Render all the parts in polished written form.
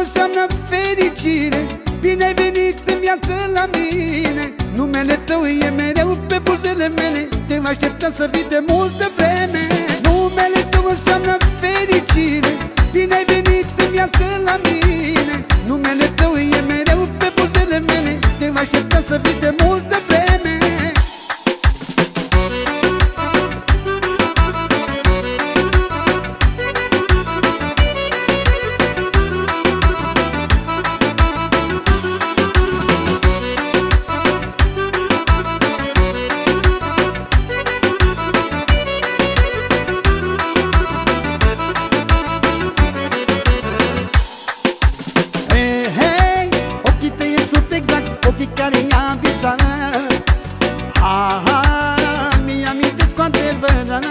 înseamnă fericire. Bine ai venit în viață la mine. Numele tău e mereu pe buzele mele. Te-am așteptat să vii de multă vreme. Numele tău înseamnă fericire. Bine ai venit în viață la mine. Numele tău e mereu pe buzele mele. Te-am așteptat să vii de multă vreme. Ochii care i-am visat, mi-amintesc cu adevărat.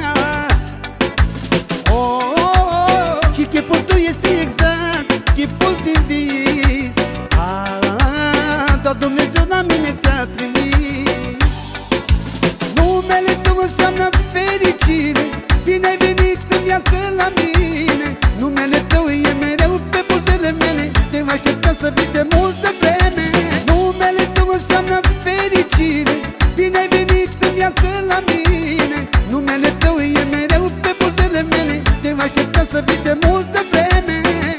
Și chipul tău este exact chipul din vis. Dar Dumnezeu la mine te-a trimis. Numele tău înseamnă fericire. Bine ai venit în viață la mine. Numele tău e mereu pe buzele mele. Te-am așteptat să vii de multă vreme. Numele tău înseamnă fericire. Bine ai venit în viață la mine. Numele tău e mereu pe buzele mele. Te-am așteptat să vii de multă vreme.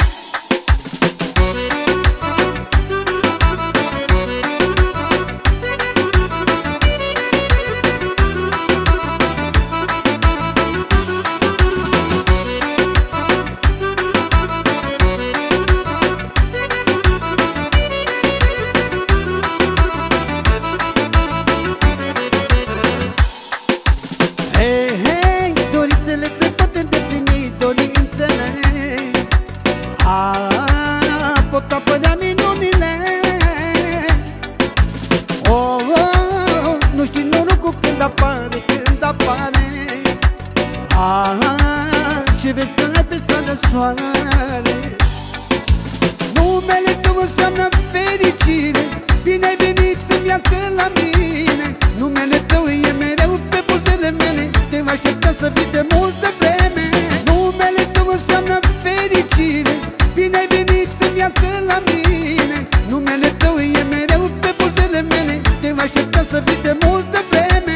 Pot apărea minunile. Nu știi norocul când apare, când apare. Și vezi că ai pe stradă soare. Numele tău înseamnă fericire. Bine ai venit în viață la mine. Numele tău e mereu pe buzele mele. Te-am așteptat să vii de multă vreme. Numele tău înseamnă fericire. Bine ai venit în viață la mine. Numele tău e mereu pe buzele mele. Te-am așteptat să vii de multă vreme.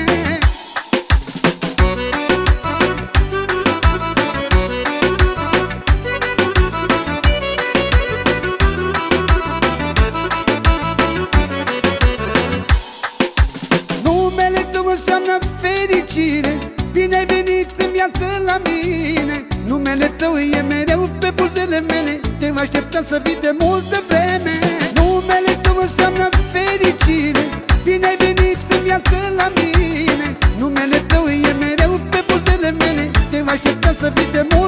Numele tău înseamnă fericire. Bine ai venit în viață la mine. Numele tău e mereu pe buzele mele. Te-am așteptat să vii de multă vreme. Numele tău înseamnă fericire. Bine ai venit în viață la mine. Numele tău e mereu pe buzele mele. Te-am așteptat să vii de multă vreme.